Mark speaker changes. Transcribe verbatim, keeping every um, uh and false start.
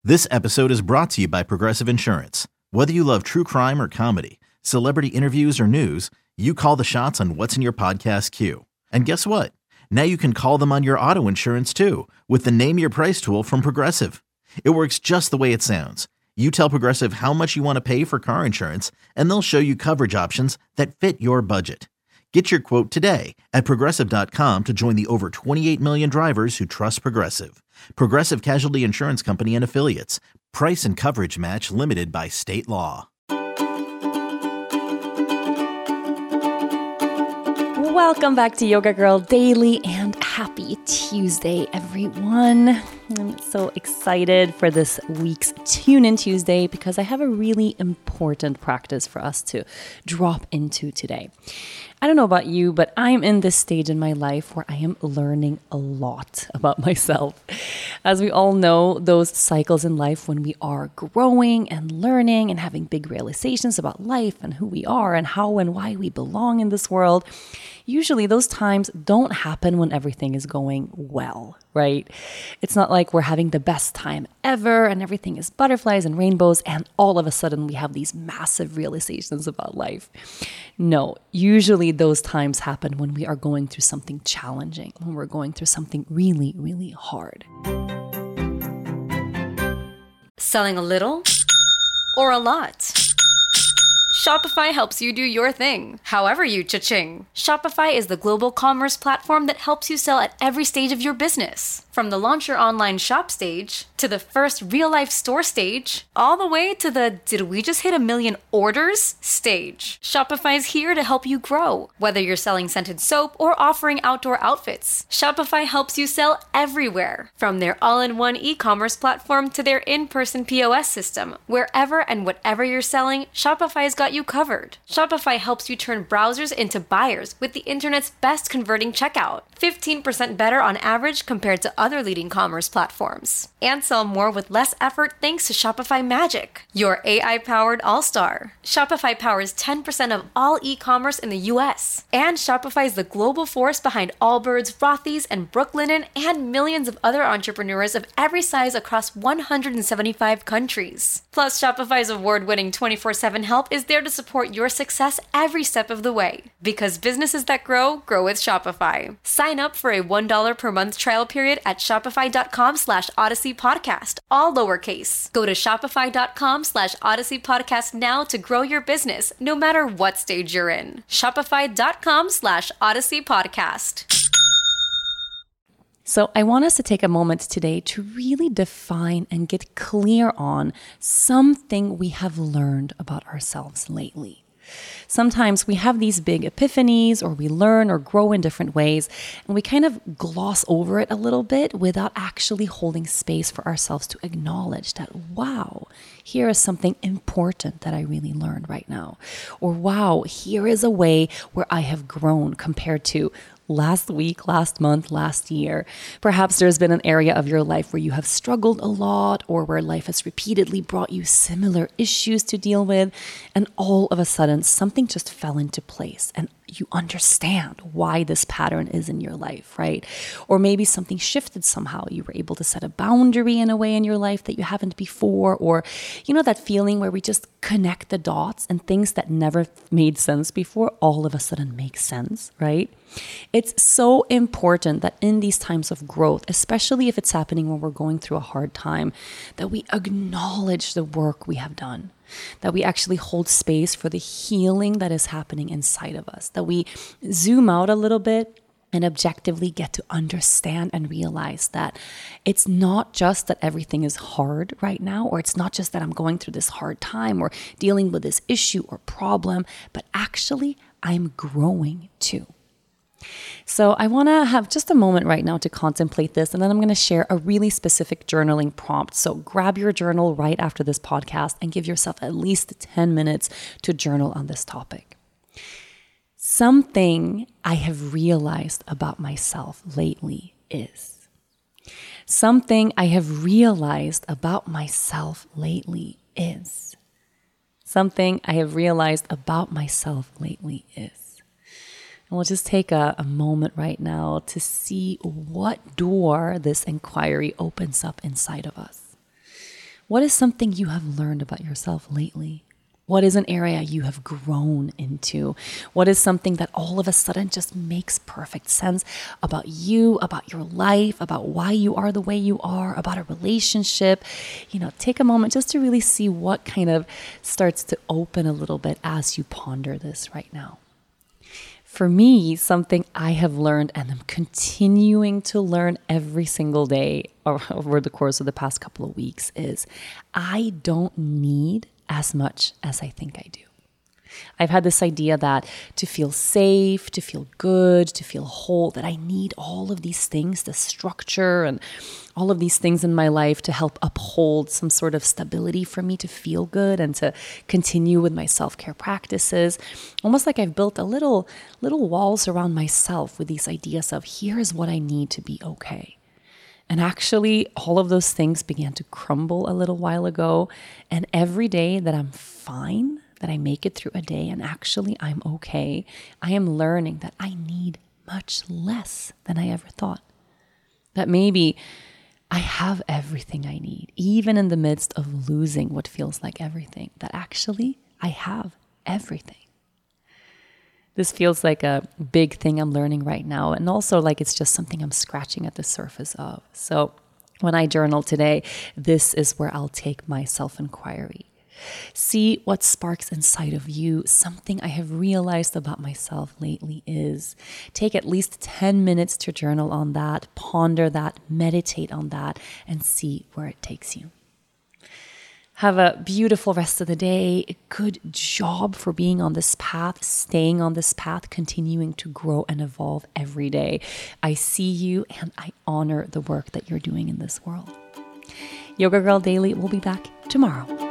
Speaker 1: This episode is brought to you by Progressive Insurance. Whether you love true crime or comedy, celebrity interviews or news, you call the shots on what's in your podcast queue. And guess what? Now you can call them on your auto insurance too with the Name Your Price tool from Progressive. It works just the way it sounds. You tell Progressive how much you want to pay for car insurance, and they'll show you coverage options that fit your budget. Get your quote today at progressive dot com to join the over twenty-eight million drivers who trust Progressive. Progressive Casualty Insurance Company and Affiliates. Price and coverage match limited by state law.
Speaker 2: Welcome back to Yoga Girl Daily and happy Tuesday, everyone. I'm so excited for this week's Tune In Tuesday because I have a really important practice for us to drop into today. I don't know about you, but I'm in this stage in my life where I am learning a lot about myself. As we all know, those cycles in life when we are growing and learning and having big realizations about life and who we are and how and why we belong in this world, usually those times don't happen when everything is going well, right? It's not like we're having the best time ever and everything is butterflies and rainbows and all of a sudden we have these massive realizations about life. No, usually those times happen when we are going through something challenging, when we're going through something really, really hard.
Speaker 3: Selling a little or a lot? Shopify helps you do your thing, however you cha-ching. Shopify is the global commerce platform that helps you sell at every stage of your business. From the launch your online shop stage, to the first real-life store stage, all the way to the did we just hit a million orders stage. Shopify is here to help you grow. Whether you're selling scented soap or offering outdoor outfits, Shopify helps you sell everywhere. From their all-in-one e-commerce platform to their in-person P O S system, wherever and whatever you're selling, Shopify's got you covered. Shopify helps you turn browsers into buyers with the internet's best converting checkout. fifteen percent better on average compared to other leading commerce platforms. And sell more with less effort thanks to Shopify Magic, your A I-powered all-star. Shopify powers ten percent of all e-commerce in the U S. And Shopify is the global force behind Allbirds, Rothy's, and Brooklinen, and millions of other entrepreneurs of every size across one hundred seventy-five countries. Plus, Shopify's award-winning twenty-four seven help is there to support your success every step of the way. Because businesses that grow, grow with Shopify. Sign up for a one dollar per month trial period at shopify.com slash Odyssey Podcast, all lowercase. Go to shopify.com slash Odyssey Podcast now to grow your business, no matter what stage you're in. Shopify.com slash Odyssey Podcast.
Speaker 2: So I want us to take a moment today to really define and get clear on something we have learned about ourselves lately. Sometimes we have these big epiphanies or we learn or grow in different ways and we kind of gloss over it a little bit without actually holding space for ourselves to acknowledge that, wow, here is something important that I really learned right now. Or wow, here is a way where I have grown compared to last week, last month, last year. Perhaps there's been an area of your life where you have struggled a lot or where life has repeatedly brought you similar issues to deal with. And all of a sudden, something just fell into place and you understand why this pattern is in your life, right? Or maybe something shifted somehow. You were able to set a boundary in a way in your life that you haven't before. Or, you know, that feeling where we just connect the dots and things that never made sense before all of a sudden make sense, right? It's so important that in these times of growth, especially if it's happening when we're going through a hard time, that we acknowledge the work we have done. That we actually hold space for the healing that is happening inside of us, that we zoom out a little bit and objectively get to understand and realize that it's not just that everything is hard right now, or it's not just that I'm going through this hard time or dealing with this issue or problem, but actually I'm growing too. So I want to have just a moment right now to contemplate this, and then I'm going to share a really specific journaling prompt. So grab your journal right after this podcast and give yourself at least ten minutes to journal on this topic. Something I have realized about myself lately is. Something I have realized about myself lately is. Something I have realized about myself lately is. And we'll just take a, a moment right now to see what door this inquiry opens up inside of us. What is something you have learned about yourself lately? What is an area you have grown into? What is something that all of a sudden just makes perfect sense about you, about your life, about why you are the way you are, about a relationship? You know, take a moment just to really see what kind of starts to open a little bit as you ponder this right now. For me, something I have learned and I'm continuing to learn every single day over the course of the past couple of weeks is I don't need as much as I think I do. I've had this idea that to feel safe, to feel good, to feel whole, that I need all of these things, the structure and all of these things in my life to help uphold some sort of stability for me to feel good and to continue with my self-care practices. Almost like I've built a little, little walls around myself with these ideas of here's what I need to be okay. And actually, all of those things began to crumble a little while ago. And every day that I'm fine, that I make it through a day and actually I'm okay, I am learning that I need much less than I ever thought. That maybe I have everything I need, even in the midst of losing what feels like everything, that actually I have everything. This feels like a big thing I'm learning right now, and also like it's just something I'm scratching at the surface of. So when I journal today, this is where I'll take my self-inquiry. See what sparks inside of you. Something I have realized about myself lately is take at least ten minutes to journal on that, ponder that, meditate on that, and see where it takes you. Have a beautiful rest of the day. Good job for being on this path, staying on this path, continuing to grow and evolve every day. I see you and I honor the work that you're doing in this world. Yoga Girl Daily will be back tomorrow.